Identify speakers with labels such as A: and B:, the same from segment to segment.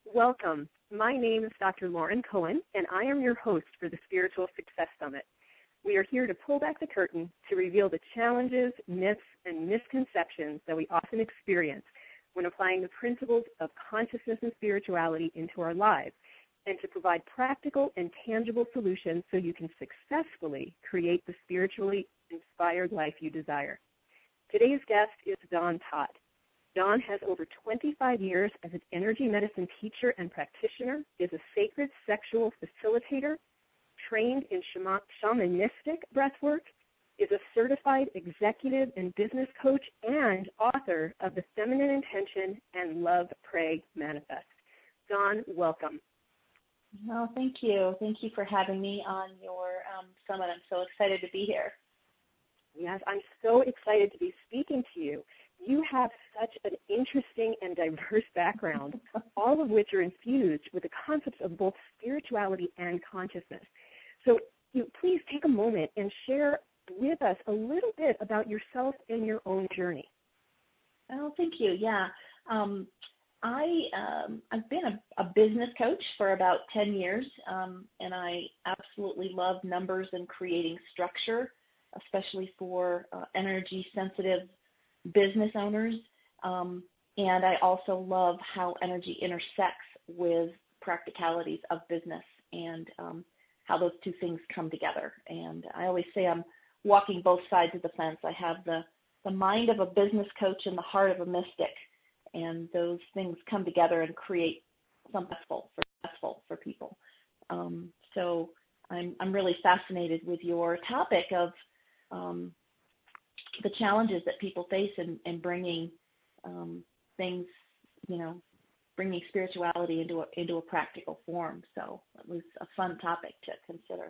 A: Welcome. My name is Dr. Lauren Cohen, and I am your host for the Spiritual Success Summit. We are here to pull back the curtain to reveal the challenges, myths, and misconceptions that we often experience when applying the principles of consciousness and spirituality into our lives, and to provide practical and tangible solutions so you can successfully create the spiritually inspired life you desire. Today's guest is Dawn Todd. Dawn has over 25 years as an energy medicine teacher and practitioner, is a sacred sexual facilitator, trained in shamanistic breathwork, is a certified executive and business coach, and author of The Feminine Intention and Love, Pray, Manifest. Dawn, welcome.
B: Well, thank you. Thank you for having me on your summit. I'm so excited to be here.
A: Yes, I'm so excited to be speaking to you. You have such an interesting and diverse background, all of which are infused with the concepts of both spirituality and consciousness. So please take a moment and share with us a little bit about yourself and your own journey.
B: Oh, thank you. Yeah. I've been a business coach for about 10 years, and I absolutely love numbers and creating structure, especially for energy-sensitive business owners. And I also love how energy intersects with practicalities of business and how those two things come together. And I always say I'm walking both sides of the fence. I have the mind of a business coach and the heart of a mystic, and those things come together and create something successful for people. So I'm really fascinated with your topic of the challenges that people face in bringing things, bringing spirituality into a practical form. So it was a fun topic to consider.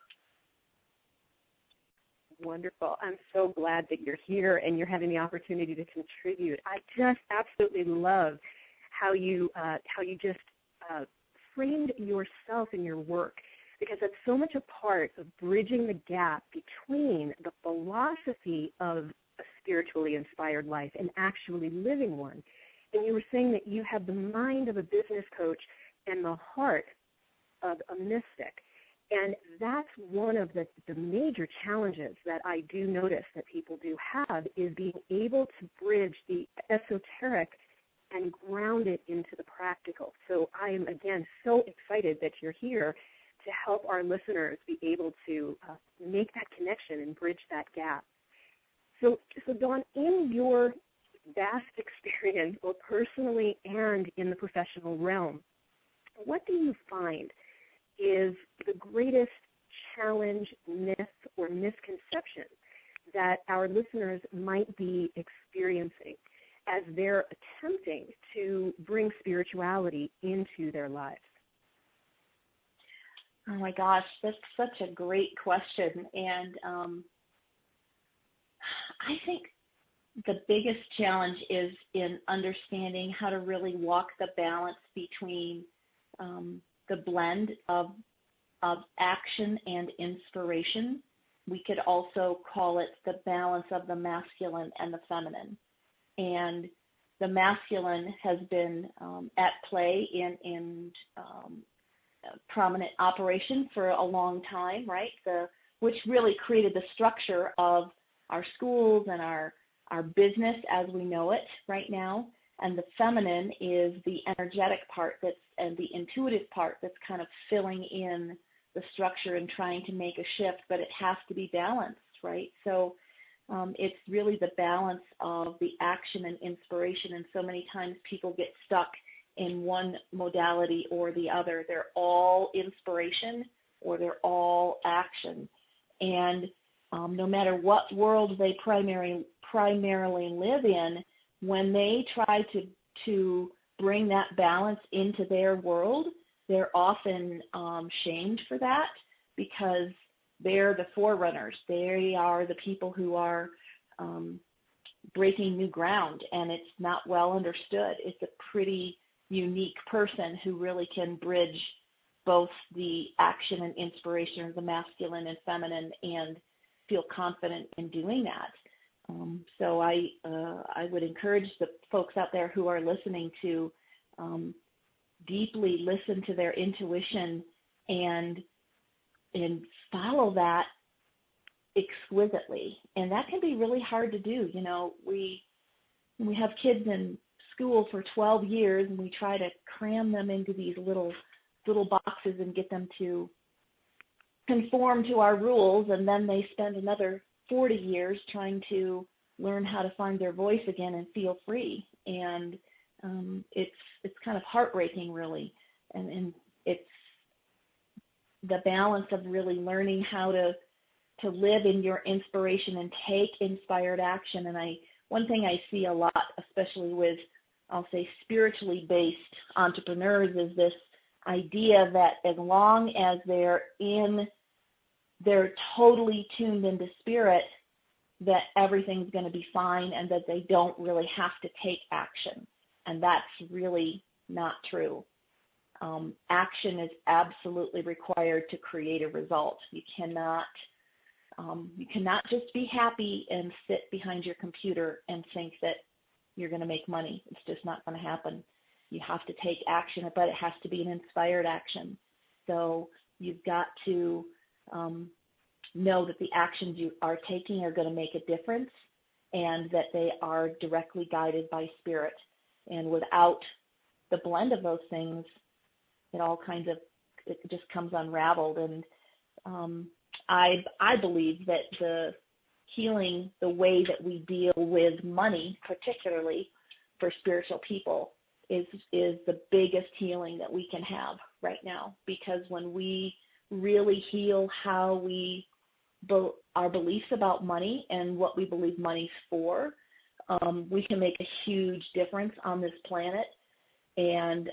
A: Wonderful. I'm so glad that you're here and you're having the opportunity to contribute. I just absolutely love how you just framed yourself in your work, because that's so much a part of bridging the gap between the philosophy of a spiritually inspired life and actually living one. And you were saying that you have the mind of a business coach and the heart of a mystic. And that's one of the major challenges that I do notice that people do have, is being able to bridge the esoteric and ground it into the practical. So I am, again, so excited that you're here to help our listeners be able to make that connection and bridge that gap. So Dawn, in your vast experience, both personally and in the professional realm, what do you find is the greatest challenge, myth, or misconception that our listeners might be experiencing as they're attempting to bring spirituality into their lives?
B: Oh my gosh, that's such a great question. And I think the biggest challenge is in understanding how to really walk the balance between the blend of action and inspiration. We could also call it the balance of the masculine and the feminine. And the masculine has been at play in prominent operation for a long time, right? Which really created the structure of our schools and our business as we know it right now. And the feminine is the energetic part and the intuitive part that's kind of filling in the structure and trying to make a shift, but it has to be balanced, right? So it's really the balance of the action and inspiration, and so many times people get stuck in one modality or the other. They're all inspiration or they're all action. And no matter what world they primarily live in, when they try to bring that balance into their world, they're often shamed for that, because they're the forerunners. They are the people who are breaking new ground, and it's not well understood. It's a pretty unique person who really can bridge both the action and inspiration of the masculine and feminine and feel confident in doing that. So I would encourage the folks out there who are listening to deeply listen to their intuition and follow that exquisitely. And that can be really hard to do. You know, we have kids in school for 12 years and we try to cram them into these little boxes and get them to conform to our rules, and then they spend another 40 years trying to learn how to find their voice again and feel free. And it's kind of heartbreaking, really. And it's the balance of really learning how to live in your inspiration and take inspired action. And one thing I see a lot, especially with, I'll say, spiritually based entrepreneurs, is this idea that as long as they're totally tuned into spirit, that everything's going to be fine and that they don't really have to take action. And that's really not true. Action is absolutely required to create a result. You cannot just be happy and sit behind your computer and think that you're going to make money. It's just not going to happen. You have to take action, but it has to be an inspired action. So you've got to know that the actions you are taking are going to make a difference and that they are directly guided by spirit. And without the blend of those things, it just comes unraveled. And I believe that the healing, the way that we deal with money, particularly for spiritual people, is the biggest healing that we can have right now. Because when we really heal how our beliefs about money and what we believe money's for, we can make a huge difference on this planet, and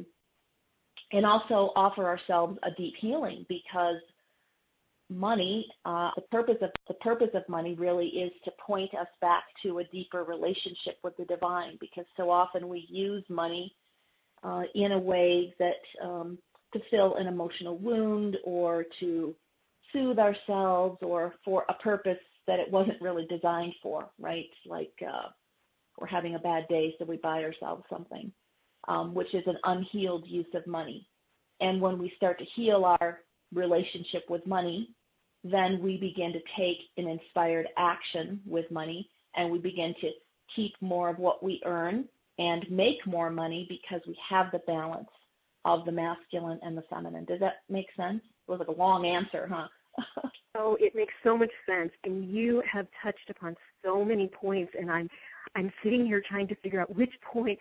B: also offer ourselves a deep healing. Because money, the purpose of money really is to point us back to a deeper relationship with the divine. Because so often we use money in a way that to fill an emotional wound or to soothe ourselves or for a purpose that it wasn't really designed for, right? Like we're having a bad day, so we buy ourselves something, which is an unhealed use of money. And when we start to heal our relationship with money, then we begin to take an inspired action with money, and we begin to keep more of what we earn and make more money because we have the balance of the masculine and the feminine. Does that make sense? It was like a long answer, huh?
A: Oh, it makes so much sense, and you have touched upon so many points, and I'm sitting here trying to figure out which point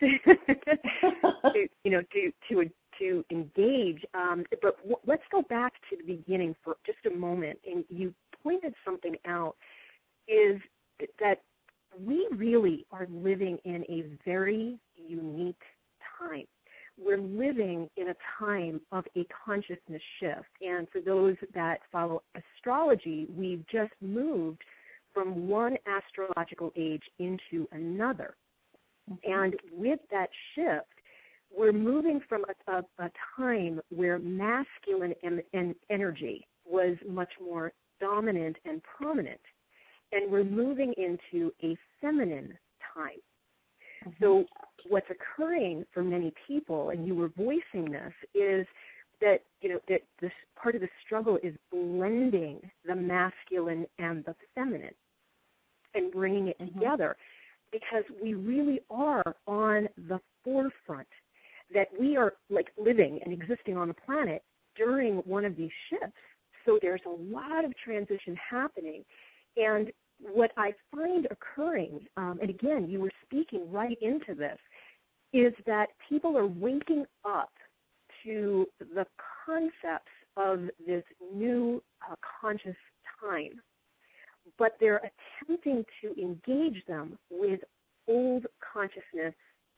A: to engage. But let's go back to the beginning for just a moment. And you pointed something out, is that we really are living in a very unique time. We're living in a time of a consciousness shift. And for those that follow astrology, we've just moved from one astrological age into another. And with that shift, we're moving from a time where masculine energy was much more dominant and prominent, and we're moving into a feminine time. So what's occurring for many people, and you were voicing this, is that that this part of the struggle is blending the masculine and the feminine and bringing it together, because we really are on the forefront, that we are like living and existing on the planet during one of these shifts. So there's a lot of transition happening. And what I find occurring, and again, you were speaking right into this, is that people are waking up to the concepts of this new conscious time, but they're attempting to engage them with old consciousness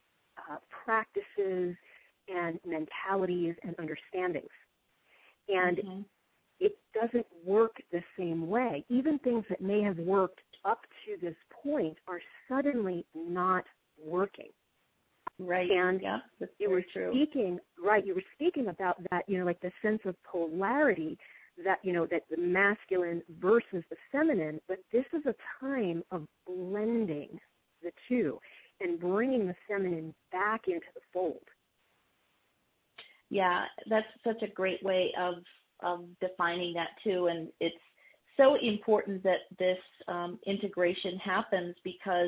A: practices and mentalities and understandings. And it doesn't work the same way. Even things that may have worked up to this point are suddenly not working.
B: Right.
A: And
B: yeah, that's
A: you were
B: true.
A: You were speaking about that, like the sense of polarity, that that the masculine versus the feminine, but this is a time of blending the two and bringing the feminine back into the fold.
B: Yeah, that's such a great way of defining that too. And it's so important that this integration happens because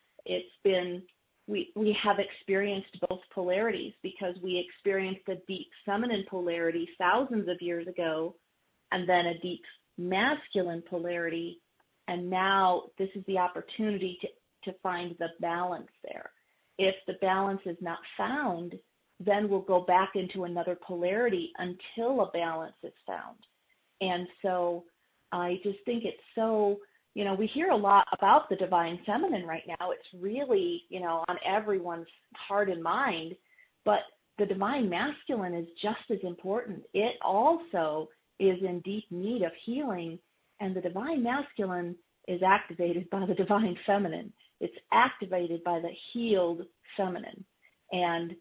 B: we have experienced both polarities, because we experienced a deep feminine polarity thousands of years ago and then a deep masculine polarity. And now this is the opportunity to find the balance there. If the balance is not found, then we'll go back into another polarity until a balance is found. And so I just think it's so, we hear a lot about the divine feminine right now. It's really, on everyone's heart and mind, but the divine masculine is just as important. It also is in deep need of healing, and the divine masculine is activated by the divine feminine. It's activated by the healed feminine. And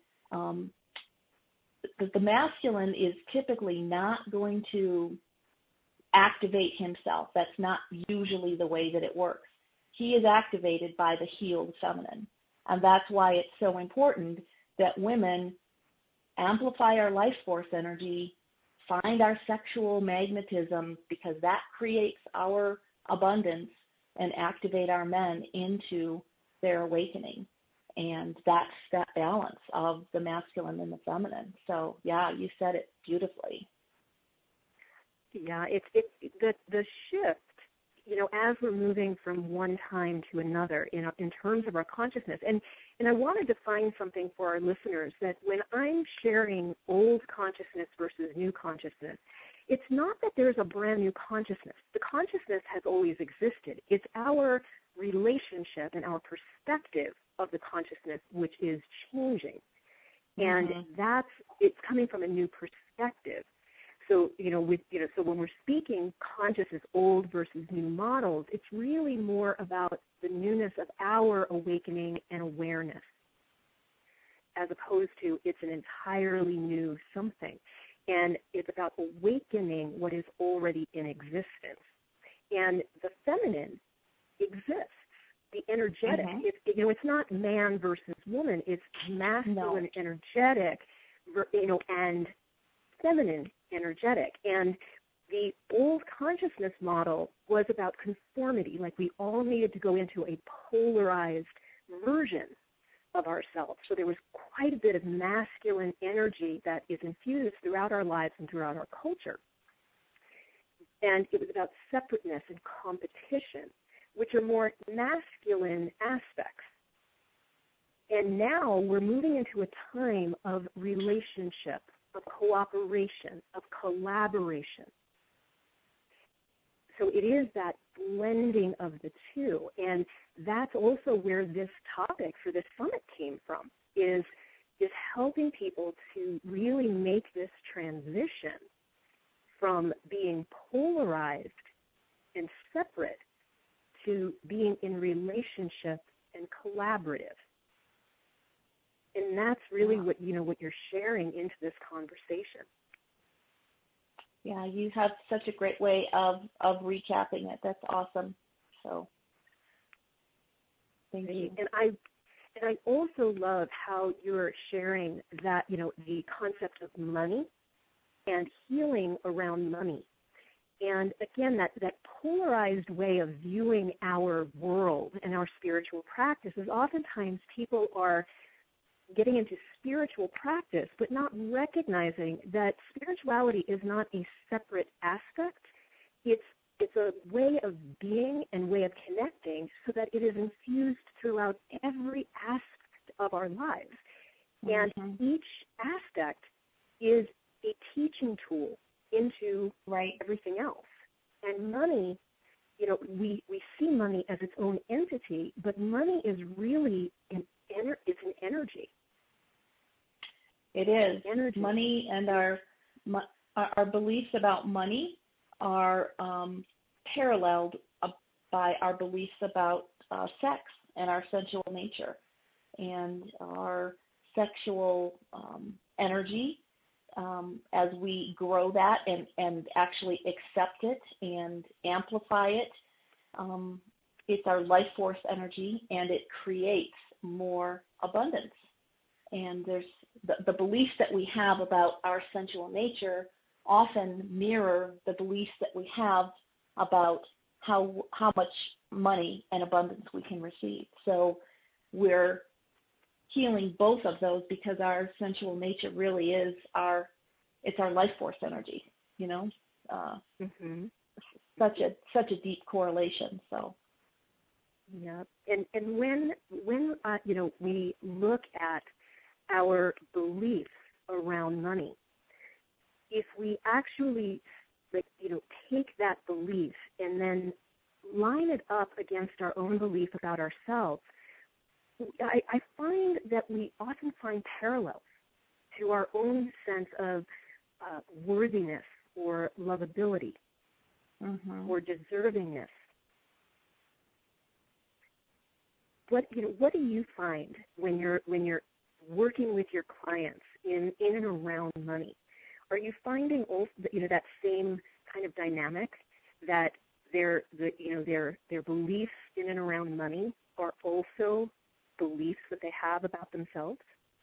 B: the masculine is typically not going to activate himself. That's not usually the way that it works. He is activated by the healed feminine. And that's why it's so important that women amplify our life force energy, find our sexual magnetism, because that creates our abundance, and activate our men into their awakening. And that's that balance of the masculine and the feminine. So, yeah, you said it beautifully.
A: Yeah, it's the shift, as we're moving from one time to another in terms of our consciousness. And I want to define something for our listeners, that when I'm sharing old consciousness versus new consciousness, it's not that there's a brand new consciousness. The consciousness has always existed. It's our relationship and our perspective of the consciousness which is changing. And it's coming from a new perspective. So, so when we're speaking conscious as old versus new models, it's really more about the newness of our awakening and awareness, as opposed to it's an entirely new something. And it's about awakening what is already in existence. And the feminine exists. The energetic, it's not man versus woman. It's masculine energetic, and feminine energetic. And the old consciousness model was about conformity, like we all needed to go into a polarized version of ourselves. So there was quite a bit of masculine energy that is infused throughout our lives and throughout our culture. And it was about separateness and competition, which are more masculine aspects. And now we're moving into a time of relationship, of cooperation, of collaboration. So it is that blending of the two. And that's also where this topic for this summit came from, is helping people to really make this transition from being polarized and separate to being in relationship and collaborative. And that's really what you're sharing into this conversation.
B: Yeah, you have such a great way of recapping it. That's awesome. So thank you.
A: And I also love how you're sharing that, the concept of money and healing around money. And again, that polarized way of viewing our world and our spiritual practices, oftentimes people are getting into spiritual practice, but not recognizing that spirituality is not a separate aspect. It's a way of being and way of connecting so that it is infused throughout every aspect of our lives. And each aspect is a teaching tool into everything else. And money, we see money as its own entity, but money is really it's an energy.
B: It is.
A: Energy.
B: Money and our beliefs about money are paralleled by our beliefs about sex and our sensual nature. And our sexual energy, as we grow that and actually accept it and amplify it, it's our life force energy, and it creates more abundance. And the beliefs that we have about our sensual nature often mirror the beliefs that we have about how much money and abundance we can receive. So we're healing both of those because our sensual nature really is our life force energy, such a deep correlation. So
A: yeah, and when we look at our beliefs around money, if we actually take that belief and then line it up against our own belief about ourselves, I find that we often find parallels to our own sense of worthiness or lovability or deservingness. What do you find when you're working with your clients in and around money? Are you finding also that same kind of dynamic, that their beliefs in and around money are also beliefs that they have about themselves?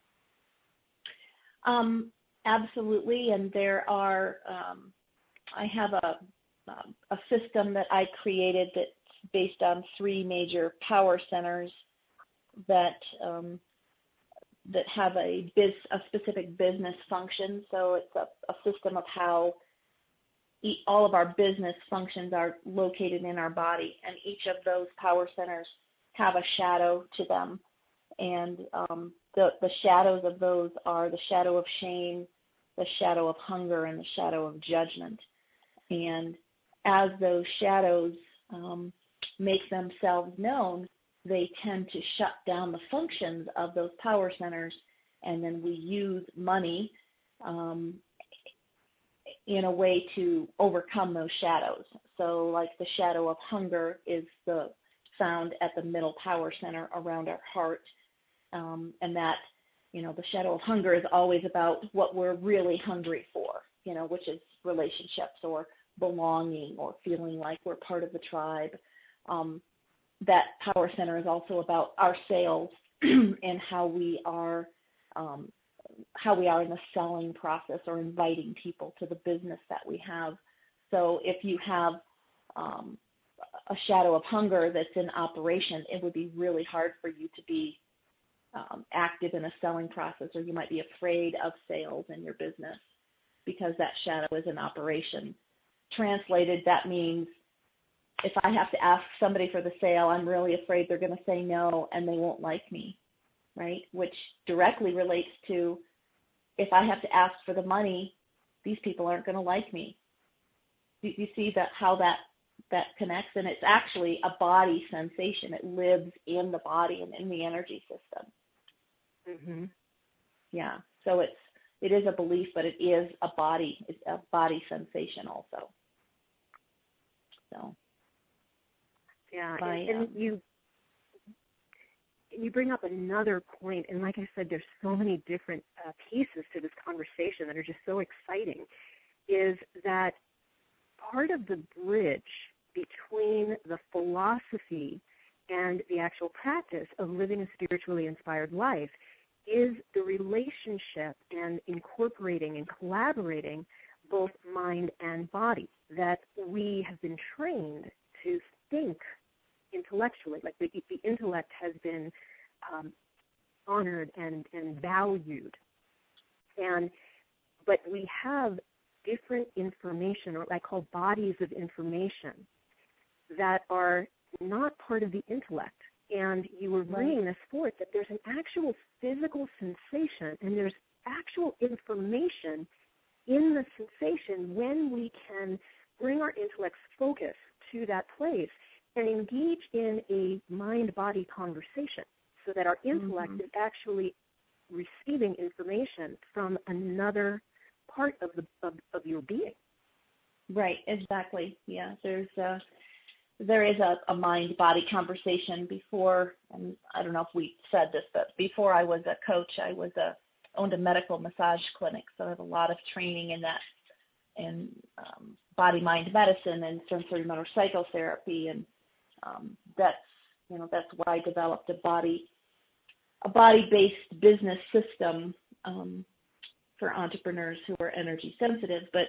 B: Absolutely, and there are. I have a system that I created that's based on 3 major power centers that have a specific business function. So it's a system of how all of our business functions are located in our body, and each of those power centers have a shadow to them. And the shadows of those are the shadow of shame, the shadow of hunger, and the shadow of judgment. And as those shadows make themselves known, they tend to shut down the functions of those power centers, and then we use money in a way to overcome those shadows. So like the shadow of hunger is found at the middle power center around our heart, and that, the shadow of hunger is always about what we're really hungry for, which is relationships or belonging or feeling like we're part of the tribe. That power center is also about our sales and how we are in the selling process or inviting people to the business that we have. So if you have a shadow of hunger that's in operation, it would be really hard for you to be active in a selling process, or you might be afraid of sales in your business because that shadow is in operation. Translated, that means if I have to ask somebody for the sale, I'm really afraid they're going to say no and they won't like me, right? Which directly relates to, if I have to ask for the money, these people aren't going to like me. You see how that connects? And it's actually a body sensation. It lives in the body and in the energy system.
A: Mm-hmm.
B: Yeah. So it is a belief, but it is a body. It's a body sensation also. So.
A: Yeah, and you bring up another point, and like I said, there's so many different pieces to this conversation that are just so exciting, is that part of the bridge between the philosophy and the actual practice of living a spiritually inspired life is the relationship and incorporating and collaborating both mind and body, that we have been trained to think intellectually, like the intellect has been honored and valued, but we have different information, or I call bodies of information, that are not part of the intellect. And you were bringing this forth, that there's an actual physical sensation and there's actual information in the sensation when we can bring our intellect's focus to that place and engage in a mind-body conversation so that our intellect is actually receiving information from another part of your being.
B: Right, exactly. Yeah, there is a mind-body conversation before, and I don't know if we said this, but before I was a coach, I owned a medical massage clinic, so I have a lot of training in that, in body-mind medicine and sensory motor psychotherapy, and that's why I developed a body-based business system for entrepreneurs who are energy sensitive. But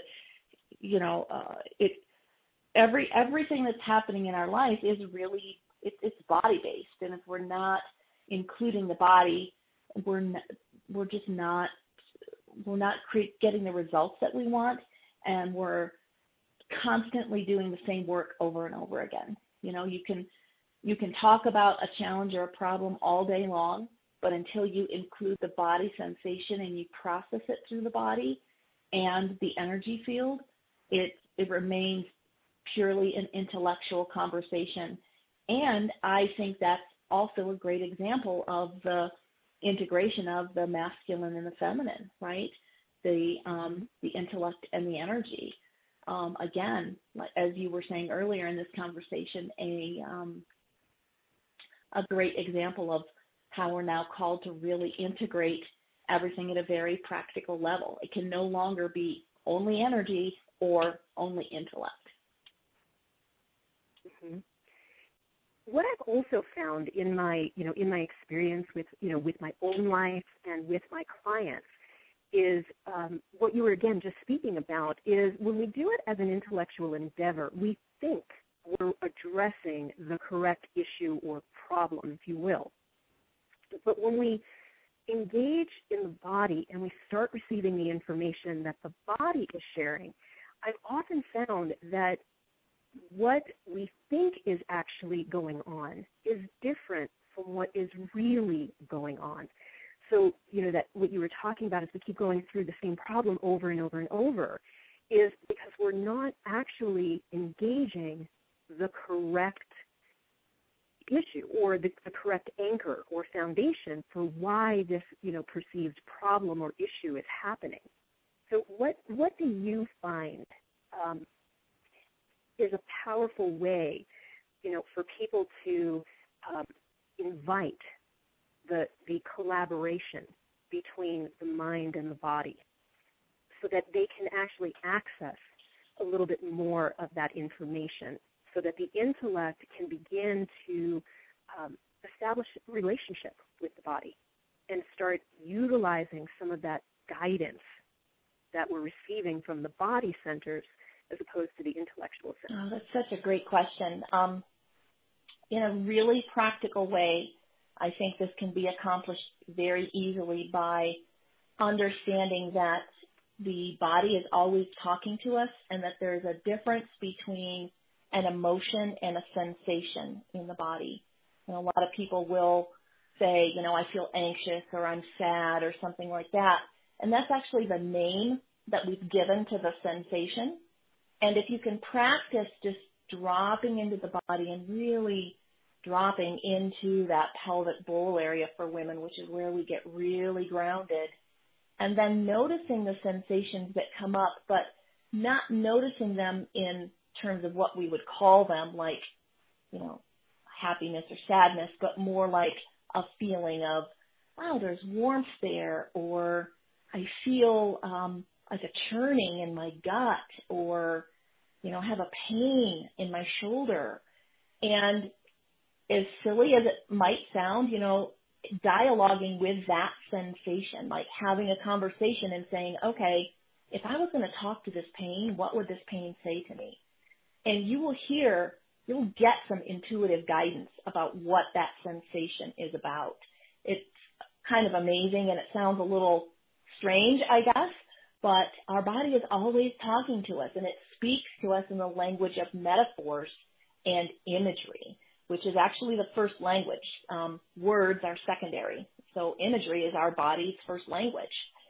B: everything that's happening in our life is really it's body based, and if we're not including the body, we're just not getting the results that we want, and we're constantly doing the same work over and over again. You can talk about a challenge or a problem all day long, but until you include the body sensation and you process it through the body and the energy field, it remains purely an intellectual conversation. And I think that's also a great example of the integration of the masculine and the feminine, right? The intellect and the energy. Again, as you were saying earlier in this conversation, a great example of how we're now called to really integrate everything at a very practical level. It can no longer be only energy or only intellect.
A: Mm-hmm. What I've also found in my experience with my own life and with my clients is what you were again just speaking about is when we do it as an intellectual endeavor, we think we're addressing the correct issue or problem, if you will. But when we engage in the body and we start receiving the information that the body is sharing, I've often found that what we think is actually going on is different from what is really going on. So, that what you were talking about is we keep going through the same problem over and over and over is because we're not actually engaging the correct issue or the correct anchor or foundation for why this, perceived problem or issue is happening. So what do you find is a powerful way, for people to invite the collaboration between the mind and the body so that they can actually access a little bit more of that information so that the intellect can begin to establish a relationship with the body and start utilizing some of that guidance that we're receiving from the body centers as opposed to the intellectual centers?
B: Oh, that's such a great question. In a really practical way, I think this can be accomplished very easily by understanding that the body is always talking to us and that there's a difference between an emotion and a sensation in the body. A lot of people will say, I feel anxious or I'm sad or something like that. And that's actually the name that we've given to the sensation. And if you can practice just dropping into the body and really dropping into that pelvic bowl area for women, which is where we get really grounded, and then noticing the sensations that come up, but not noticing them in terms of what we would call them, like, happiness or sadness, but more like a feeling of, wow, there's warmth there, or I feel like a churning in my gut, or, I have a pain in my shoulder. And as silly as it might sound, dialoguing with that sensation, like having a conversation and saying, okay, if I was going to talk to this pain, what would this pain say to me? And you'll get some intuitive guidance about what that sensation is about. It's kind of amazing, and it sounds a little strange, I guess, but our body is always talking to us, and it speaks to us in the language of metaphors and imagery, which is actually the first language. Words are secondary. So imagery is our body's first language.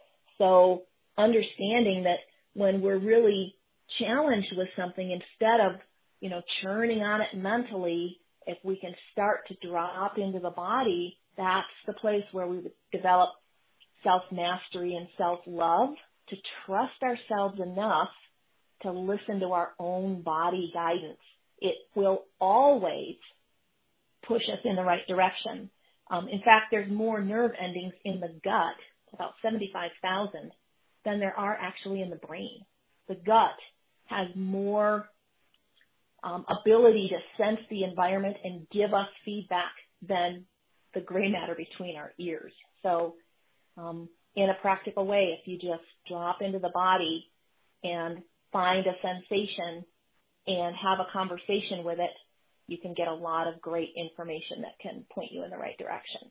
B: So understanding that when we're really challenged with something, instead of, churning on it mentally, if we can start to drop into the body, that's the place where we would develop self-mastery and self-love to trust ourselves enough to listen to our own body guidance. It will always push us in the right direction. In fact, there's more nerve endings in the gut, about 75,000, than there are actually in the brain. The gut has more ability to sense the environment and give us feedback than the gray matter between our ears. So in a practical way. If you just drop into the body and find a sensation and have a conversation with it, you can get a lot of great information that can point you in the right direction.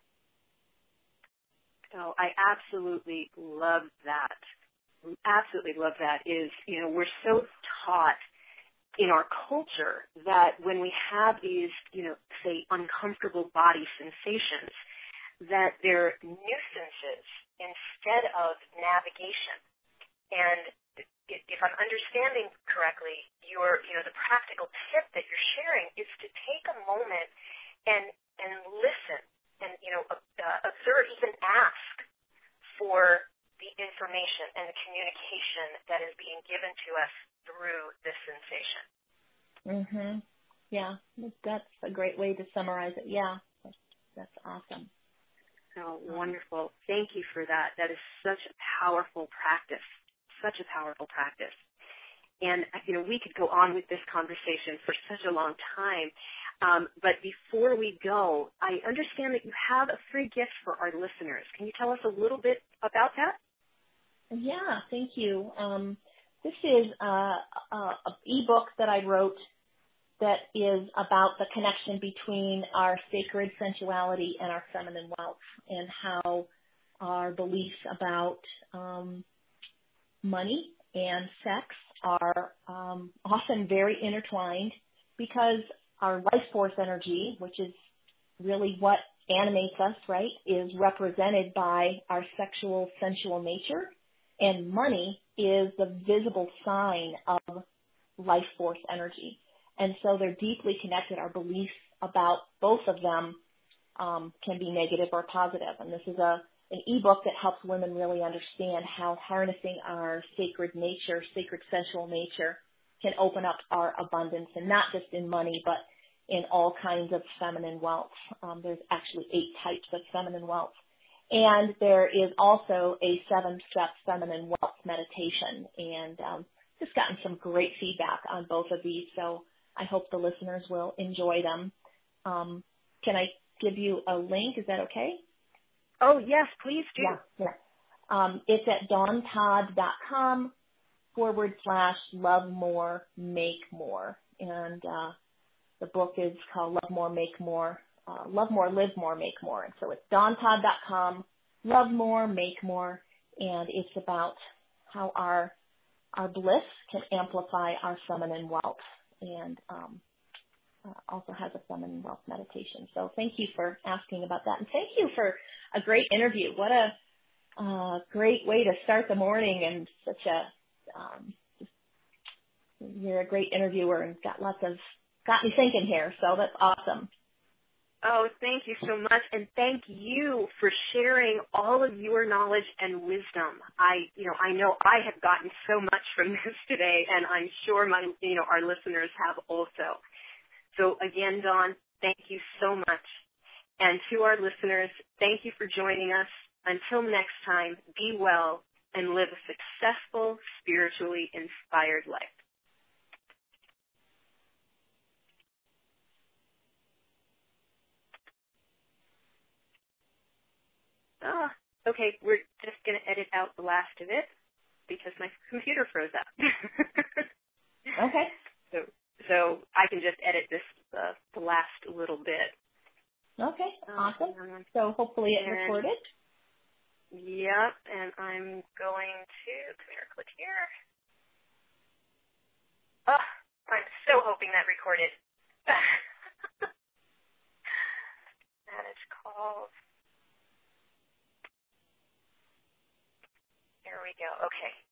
A: Oh, I absolutely love that. Absolutely love that. We're so taught in our culture that when we have these, say, uncomfortable body sensations, that they're nuisances instead of navigation. And if I'm understanding correctly, the practical tip that you're sharing is to take a moment and listen and, observe, even ask for the information and the communication that is being given to us through this sensation.
B: Mhm. Yeah, that's a great way to summarize it. Yeah, that's awesome.
A: Oh, wonderful. Thank you for that. That is such a powerful practice, such a powerful practice. And, we could go on with this conversation for such a long time. But before we go, I understand that you have a free gift for our listeners. Can you tell us a little bit about that?
B: Yeah, thank you. This is a ebook that I wrote that is about the connection between our sacred sensuality and our feminine wealth, and how our beliefs about money and sex are often very intertwined, because our life force energy, which is really what animates us, right, is represented by our sexual, sensual nature, and money is the visible sign of life force energy. And so they're deeply connected. Our beliefs about both of them can be negative or positive. And this is an ebook that helps women really understand how harnessing our sacred nature, sacred sensual nature, can open up our abundance, and not just in money, but in all kinds of feminine wealth. There's actually 8 types of feminine wealth. And there is also a 7-step feminine wealth meditation. And just gotten some great feedback on both of these, so I hope the listeners will enjoy them. Can I give you a link? Is that okay?
A: Oh, yes, please do.
B: Yeah. It's at dawntodd.com/love more, make more. And the book is called Love More, Make More, Love More, Live More, Make More. And so it's dawntodd.com, Love More, Make More. And it's about how our bliss can amplify our feminine wealth, and also has a feminine wealth meditation. So thank you for asking about that. And thank you for a great interview. What a great way to start the morning, and you're a great interviewer and got me thinking here. So that's awesome.
A: Oh, thank you so much, and thank you for sharing all of your knowledge and wisdom. I know I have gotten so much from this today, and I'm sure our listeners have also. So again, Dawn, thank you so much. And to our listeners, thank you for joining us. Until next time, be well and live a successful, spiritually inspired life. Okay, we're just going to edit out the last of it because my computer froze up.
B: Okay.
A: So I can just edit this, the last little bit.
B: Okay, awesome. So hopefully it recorded.
A: Yep, and I'm going to, click here. Oh, I'm so hoping that recorded. Manage calls. There we go. Okay.